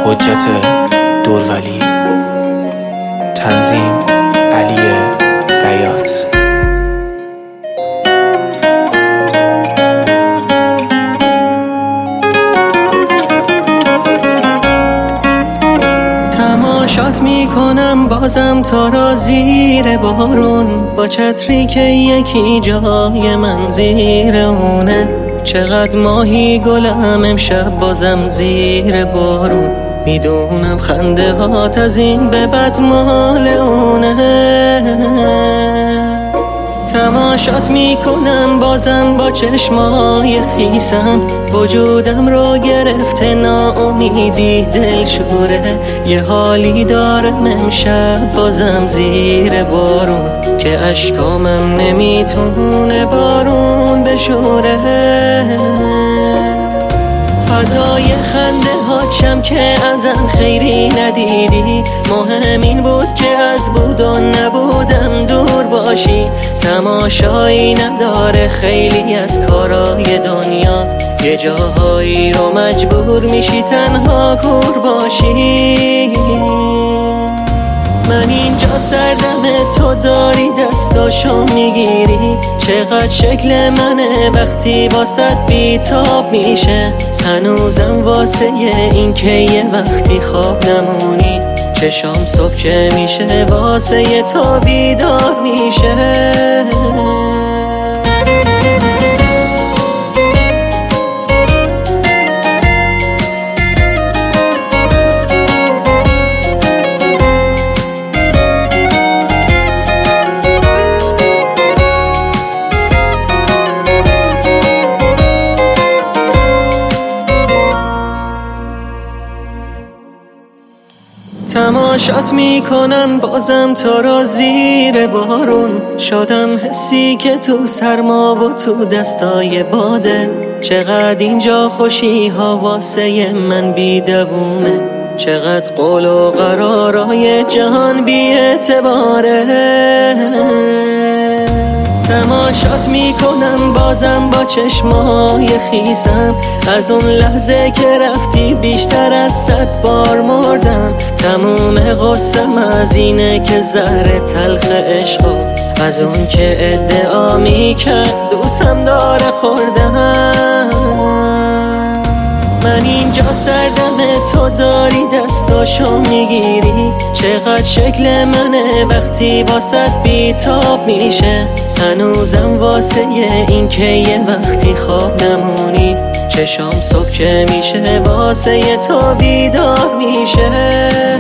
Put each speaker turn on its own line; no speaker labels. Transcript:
حجت دورولی. تنظیم علی بیات.
تماشات میکنم بازم تو را زیر بارون، با چتری که یکی جای من زیر اونه. چقدر ماهی گلم امشب بازم زیر بارون، میدونم خنده هات از این به بعد مال اونه. تماشات میکنم بازم با چشمای خیسم، وجودم رو گرفته ناامیدی دلشوره. یه حالی دارم امشب بازم زیر بارون، که اشکامم نمیتونه بارون بشوره. فدای خنده هاتشم که ازم خیری ندیدی، مهم این بود که از بود و نبودم دور باشی. تماشایی نداره خیلی از کارای دنیا، یه جاهایی رو مجبور میشی تنها کور باشی. من اینجا سردمه، تو داری دستاشو میگیری. چقدر شکل منه وقتی واسط بیتاب میشه. هنوزم واسه این که یه وقتی خواب نمونی، چشام صبح که میشه واسه تو بیدار میشه. تماشات میکنم بازم تو را زیر بارون، شدم حسی که تو سرما و تو دستای باده. چقدر اینجا خوشی ها واسه من بیدوونه، چقدر قول و قرارای جهان بی اعتباره. تماشات میکنم بازم با چشمای خیسم، از اون لحظه که رفتی بیشتر از 100 بار مردم. تموم قصم از اینه که زهر تلخ عشقا، از اون که ادعا میکرد دوستم داره خوردم. من اینجا سردمه، تو داری دستاشو میگیری. چقدر شکل منه وقتی واسط بیتاب میشه. هنوزم واسه این که یه وقتی خواب نمونی، چشام صبح که میشه واسه تو بیدار میشه.